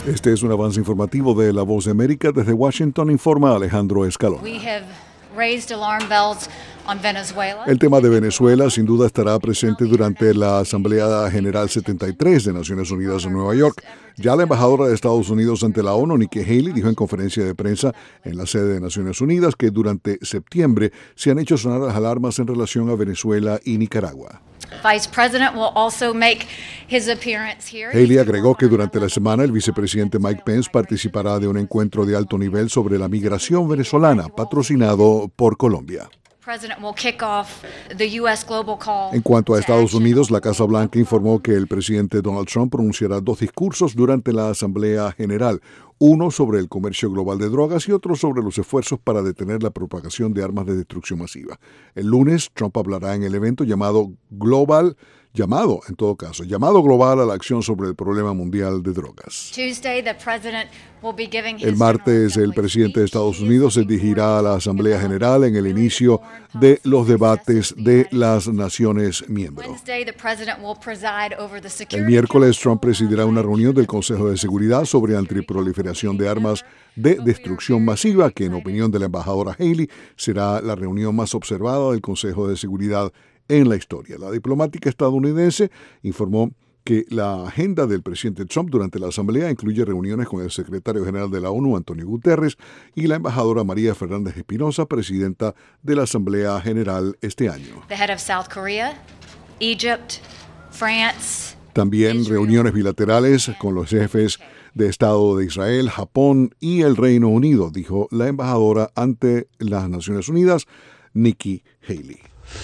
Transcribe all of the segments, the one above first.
Este es un avance informativo de La Voz de América. Desde Washington informa Alejandro Escalona. El tema de Venezuela sin duda estará presente durante la Asamblea General 73 de Naciones Unidas en Nueva York. Ya la embajadora de Estados Unidos ante la ONU, Nikki Haley, dijo en conferencia de prensa en la sede de Naciones Unidas que durante septiembre se han hecho sonar las alarmas en relación a Venezuela y Nicaragua. Haley agregó que durante la semana el vicepresidente Mike Pence participará de un encuentro de alto nivel sobre la migración venezolana patrocinado por Colombia. En cuanto a Estados Unidos, la Casa Blanca informó que el presidente Donald Trump pronunciará 2 discursos durante la Asamblea General, uno sobre el comercio global de drogas y otro sobre los esfuerzos para detener la propagación de armas de destrucción masiva. El lunes, Trump hablará en el evento llamado Global a la acción sobre el problema mundial de drogas. El martes, el presidente de Estados Unidos se dirigirá a la Asamblea General en el inicio de los debates de las naciones miembros. El miércoles, Trump presidirá una reunión del Consejo de Seguridad sobre antiproliferación de armas de destrucción masiva, que en opinión de la embajadora Haley será la reunión más observada del Consejo de Seguridad en la historia. La diplomática estadounidense informó que la agenda del presidente Trump durante la asamblea incluye reuniones con el secretario general de la ONU, Antonio Guterres, y la embajadora María Fernández Espinosa, presidenta de la Asamblea General este año. También reuniones bilaterales con los jefes de Estado de Israel, Japón y el Reino Unido, dijo la embajadora ante las Naciones Unidas, Nikki Haley.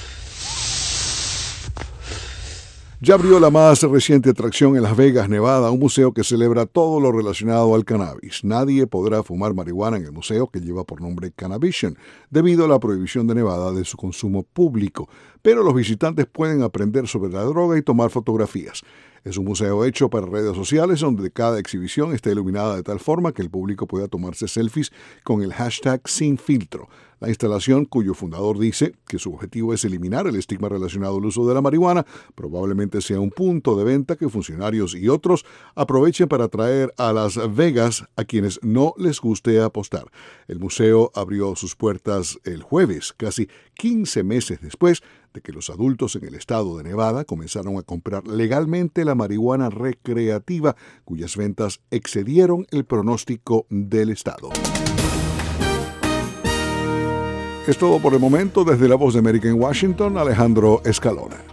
Ya abrió la más reciente atracción en Las Vegas, Nevada, un museo que celebra todo lo relacionado al cannabis. Nadie podrá fumar marihuana en el museo, que lleva por nombre Cannavision, debido a la prohibición de Nevada de su consumo público. Pero los visitantes pueden aprender sobre la droga y tomar fotografías. Es un museo hecho para redes sociales donde cada exhibición está iluminada de tal forma que el público pueda tomarse selfies con el hashtag Sin Filtro. La instalación, cuyo fundador dice que su objetivo es eliminar el estigma relacionado al uso de la marihuana, probablemente sea un punto de venta que funcionarios y otros aprovechen para atraer a Las Vegas a quienes no les guste apostar. El museo abrió sus puertas el jueves, casi 15 meses después de que los adultos en el estado de Nevada comenzaron a comprar legalmente la marihuana recreativa, cuyas ventas excedieron el pronóstico del estado. Es todo por el momento. Desde La Voz de América en Washington, Alejandro Escalona.